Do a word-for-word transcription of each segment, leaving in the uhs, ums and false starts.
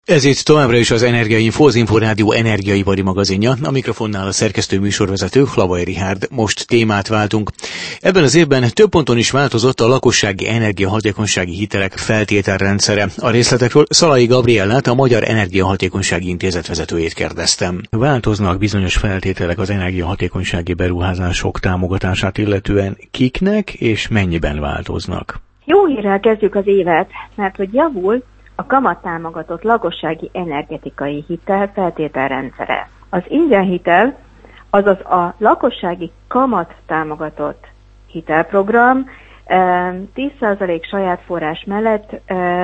Ez itt továbbra is az Energiainfo, az Inforádió energiaipari magazinja, a mikrofonnál a szerkesztő műsorvezető Hlavai Richárd. Most témát váltunk. Ebben az évben több ponton is változott a lakossági energiahatékonysági hitelek feltételrendszere. A részletekről Szalai Gabriellát, a Magyar Energiahatékonysági Intézet vezetőjét kérdeztem. Változnak bizonyos feltételek az energiahatékonysági beruházások támogatását illetően, kiknek és mennyiben változnak? Jó hírrel kezdjük az évet, mert hogy javul a kamattámogatott lakossági energetikai hitel feltételrendszere. Az ingyen hitel, azaz a lakossági kamattámogatott hitelprogram tíz százalék saját forrás mellett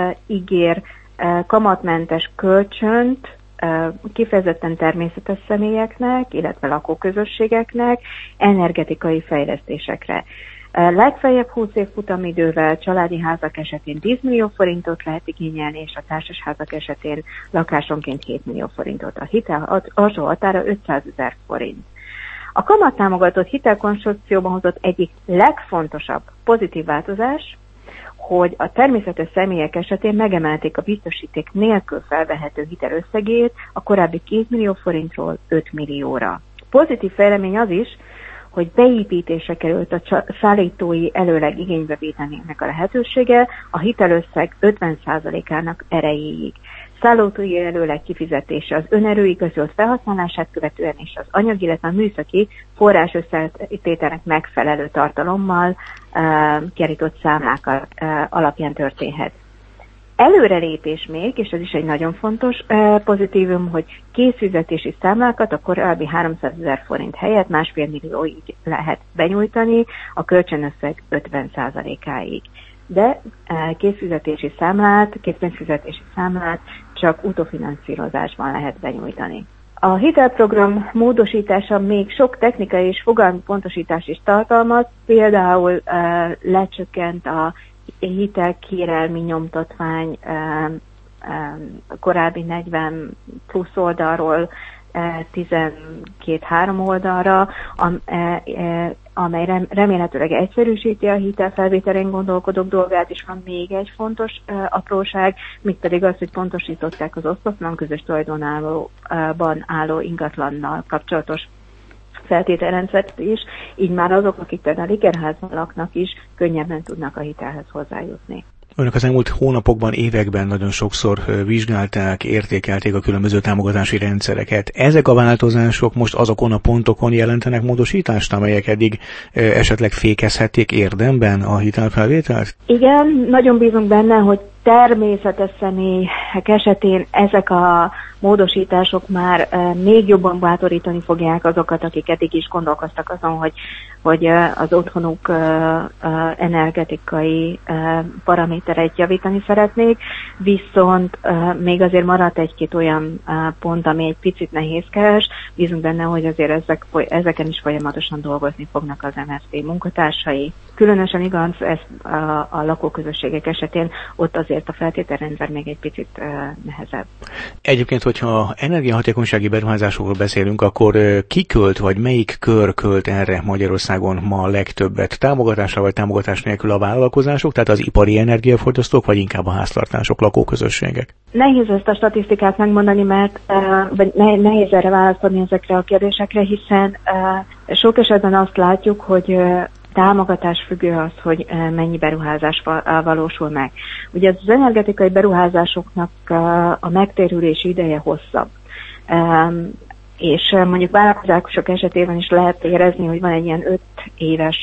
ígér kamatmentes kölcsönt kifejezetten természetes személyeknek, illetve lakóközösségeknek energetikai fejlesztésekre. Legfeljebb húsz év futamidővel családi házak esetén tíz millió forintot lehet igényelni, és a társasházak esetén lakásonként hét millió forintot. A hitel alsó határa ötszázezer forint. A kamattámogatott hitelkonstrukcióban hozott egyik legfontosabb pozitív változás, hogy a természetes személyek esetén megemelték a biztosíték nélkül felvehető hitel összegét a korábbi két millió forintról öt millióra. Pozitív fejlemény az is, hogy beépítése került a szállítói előleg igénybevételének a lehetősége a hitelösszeg ötven százalékának erejéig. Szállítói előleg kifizetése az önerőigazolt felhasználását követően és az anyagi, illetve a műszaki forrás összetételnek megfelelő tartalommal uh, kerított számlák uh, alapján történhet. Előrelépés még, és ez is egy nagyon fontos uh, pozitívum, hogy készfizetési számlákat a korábbi háromszázezer forint helyett másfél millióig lehet benyújtani, a kölcsönösszeg ötven százalékáig. De uh, készfizetési számlát, készpénzfizetési számlát csak utófinanszírozásban lehet benyújtani. A hitelprogram módosítása még sok technikai és fogalmi pontosítást is tartalmaz, például uh, lecsökkent a hitelkérelmi nyomtatvány korábbi negyven plusz oldalról tizenkét-három oldalra, amely remélhetőleg egyszerűsíti a hitelfelvételén gondolkodók dolgát, és van még egy fontos apróság, mint pedig az, hogy pontosították az osztatlan közös tulajdonban álló ingatlannal kapcsolatos feltételrendszert is, így már azok, akik például ikerházban laknak is, könnyebben tudnak a hitelhez hozzájutni. Önök az elmúlt hónapokban, években nagyon sokszor vizsgálták, értékelték a különböző támogatási rendszereket. Ezek a változások most azokon a pontokon jelentenek módosítást, amelyek eddig esetleg fékezhették érdemben a hitelfelvételt? Igen, nagyon bízunk benne, hogy természetes személyek esetén ezek a módosítások már uh, még jobban bátorítani fogják azokat, akik eddig is gondolkoztak azon, hogy, hogy uh, az otthonuk uh, uh, energetikai uh, paramétereit javítani szeretnék, viszont uh, még azért maradt egy-két olyan uh, pont, ami egy picit nehézkes. Bízunk benne, hogy azért ezek, ezeken is folyamatosan dolgozni fognak az em es zé munkatársai. Különösen igaz ez a, a lakóközösségek esetén, ott azért a feltételrendszer még egy picit uh, nehezebb. Egyébként, hogyha energiahatékonysági beruházásokról beszélünk, akkor ki költ, vagy melyik kör költ erre Magyarországon ma a legtöbbet? Támogatásra vagy támogatás nélkül a vállalkozások, tehát az ipari energiafogyasztók, vagy inkább a háztartások, lakóközösségek? Nehéz ezt a statisztikát megmondani, mert uh, vagy nehéz erre válaszolni ezekre a kérdésekre, hiszen uh, sok esetben azt látjuk, hogy uh, támogatás függő az, hogy mennyi beruházás valósul meg. Ugye az energetikai beruházásoknak a megtérülési ideje hosszabb. És mondjuk vállalkozások esetében is lehet érezni, hogy van egy ilyen öt éves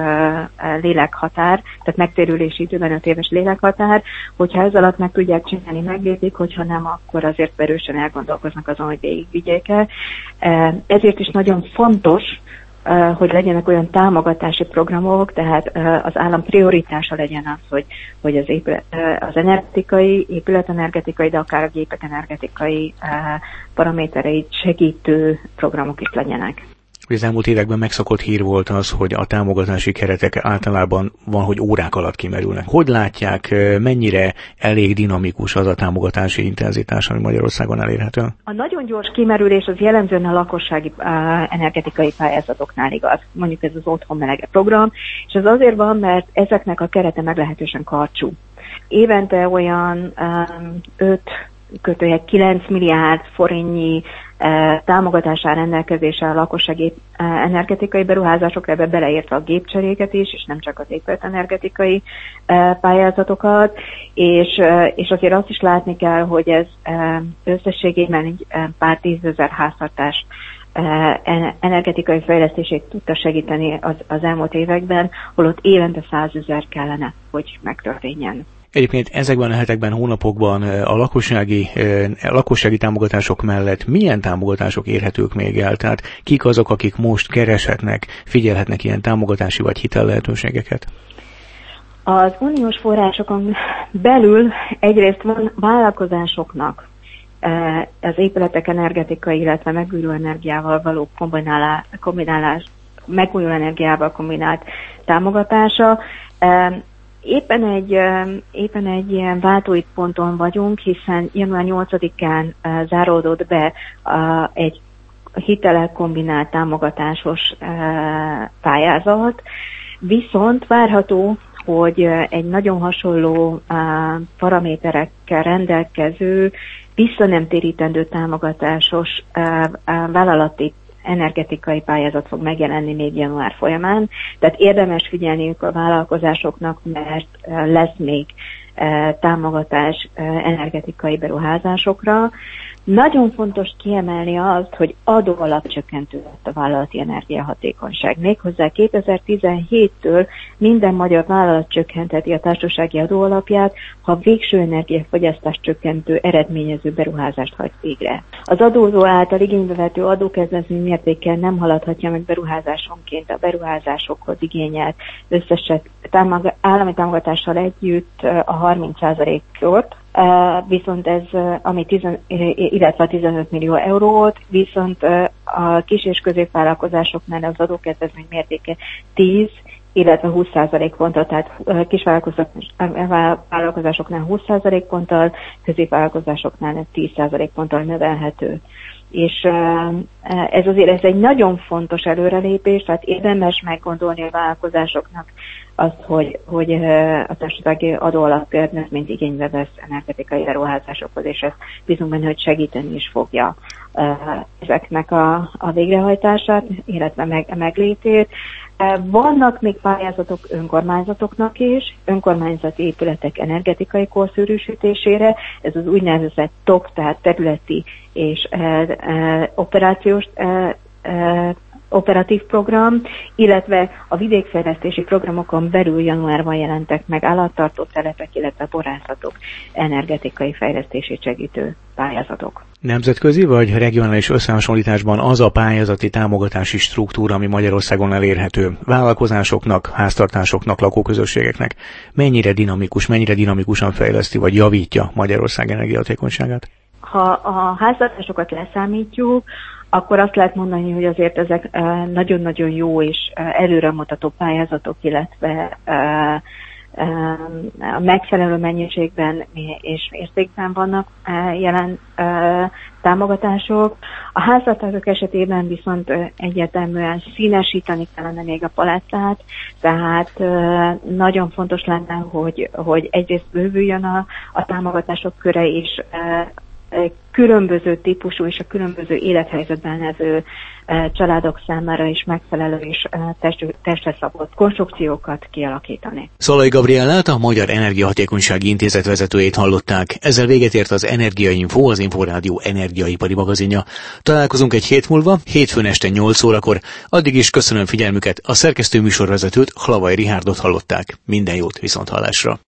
lélekhatár, tehát megtérülési időben öt éves lélekhatár, hogyha ez alatt meg tudják csinálni, meglépik, hogyha nem, akkor azért erősen elgondolkoznak azon, hogy végigvigyék el. Ezért is nagyon fontos, hogy legyenek olyan támogatási programok, tehát az állam prioritása legyen az, hogy, hogy az, épület, az energetikai, épületenergetikai, de akár a gépek energetikai paramétereit segítő programok is legyenek. Az elmúlt években megszokott hír volt az, hogy a támogatási keretek általában van, hogy órák alatt kimerülnek. Hogy látják, mennyire elég dinamikus az a támogatási intenzitás, ami Magyarországon elérhető? A nagyon gyors kimerülés az jellemzően a lakossági uh, energetikai pályázatoknál igaz. Mondjuk ez az otthon melege program, és ez azért van, mert ezeknek a kerete meglehetősen karcsú. Évente olyan um, öt kötőjel kilenc milliárd forintnyi támogatás áll rendelkezésre a lakossági energetikai beruházásokra, ebbe beleértve a gépcseréket is, és nem csak az épületenergetikai pályázatokat, és, és azért azt is látni kell, hogy ez összességében egy pár tízezer háztartás energetikai fejlesztését tudta segíteni az, az elmúlt években, holott évente százezer kellene, hogy megtörténjen. Egyébként ezekben a hetekben, hónapokban a lakossági, a lakossági támogatások mellett milyen támogatások érhetők még el? Tehát kik azok, akik most kereshetnek, figyelhetnek ilyen támogatási vagy hitel lehetőségeket? Az uniós forrásokon belül egyrészt van vállalkozásoknak az épületek energetikai, illetve megújuló energiával való kombinálás, kombinálás, megújuló energiával kombinált támogatása. Éppen egy, éppen egy ilyen váltói ponton vagyunk, hiszen január nyolcadikán záródott be egy hitelek kombinált támogatásos pályázat, viszont várható, hogy egy nagyon hasonló paraméterekkel rendelkező, visszanemtérítendő támogatásos vállalati energetikai pályázat fog megjelenni még január folyamán, tehát érdemes figyelniük a vállalkozásoknak, mert lesz még támogatás energetikai beruházásokra. Nagyon fontos kiemelni azt, hogy adóalapcsökkentő lett a vállalati energiahatékonyság. Méghozzá kétezer-tizenhéttől minden magyar vállalat csökkentheti a társasági adóalapját, ha végső energiafogyasztás csökkentő eredményező beruházást hajt végre. Az adózó által igénybe vető adókedvezmény mértékkel nem haladhatja meg beruházásonként a beruházásokhoz igényelt összes támog- állami támogatással együtt a harminc százalékot, Uh, viszont ez, uh, ami tizen, illetve a tizenöt millió eurót, viszont uh, a kis és középvállalkozásoknál az adókedvezmény mértéke tíz, illetve húsz százalék ponttal, tehát uh, kisvállalkozásoknál húsz százalék ponttal, középvállalkozásoknál tíz százalék ponttal növelhető. És uh, ez azért ez egy nagyon fontos előrelépés, tehát érdemes meggondolni a vállalkozásoknak azt, hogy, hogy a társasági adóalapkedvezményt igénybe vesz energetikai beruházásokhoz, és ezt bízunk benne, hogy segíteni is fogja ezeknek a, a végrehajtását, illetve meg, meglétét. Vannak még pályázatok önkormányzatoknak is, önkormányzati épületek energetikai korszerűsítésére, ez az úgynevezett top, tehát területi és e, e, operációs e, e, operatív program, illetve a vidékfejlesztési programokon belül januárban jelentek meg állattartó telepek, illetve borászatok energetikai fejlesztését segítő pályázatok. Nemzetközi vagy regionális összehasonlításban az a pályázati támogatási struktúra, ami Magyarországon elérhető, vállalkozásoknak, háztartásoknak, lakóközösségeknek, mennyire dinamikus, mennyire dinamikusan fejleszti vagy javítja Magyarország energiahatékonyságát? Ha a háztartásokat leszámítjuk, akkor azt lehet mondani, hogy azért ezek nagyon-nagyon jó és előremutató pályázatok, illetve a megfelelő mennyiségben és értékben vannak jelen támogatások. A háztartások esetében viszont egyértelműen színesíteni kellene még a palettát, tehát nagyon fontos lenne, hogy, hogy egyrészt bővüljön a, a támogatások köre is, különböző típusú és a különböző élethelyzetben levő családok számára is megfelelő és testre szabott konstrukciókat kialakítani. Szalai Gabriellát, a Magyar Energiahatékonysági Intézet vezetőjét hallották. Ezzel véget ért az Energiainfo, az Inforádió energiaipari magazinja. Találkozunk egy hét múlva, hétfőn este nyolc órakor. Addig is köszönöm figyelmüket, a szerkesztő műsorvezetőt, Hlavai Rihárdot hallották. Minden jót, viszonthallásra!